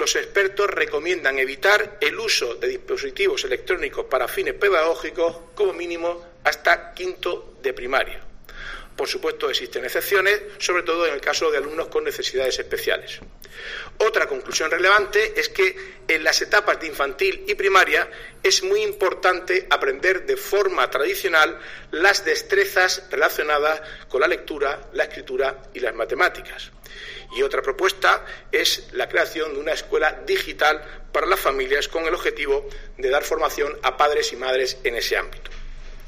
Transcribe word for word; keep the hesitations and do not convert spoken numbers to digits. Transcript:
los expertos recomiendan evitar el uso de dispositivos electrónicos para fines pedagógicos como mínimo hasta quinto de primaria. Por supuesto, existen excepciones, sobre todo en el caso de alumnos con necesidades especiales. Otra conclusión relevante es que en las etapas de infantil y primaria es muy importante aprender de forma tradicional las destrezas relacionadas con la lectura, la escritura y las matemáticas. Y otra propuesta es la creación de una escuela digital para las familias con el objetivo de dar formación a padres y madres en ese ámbito.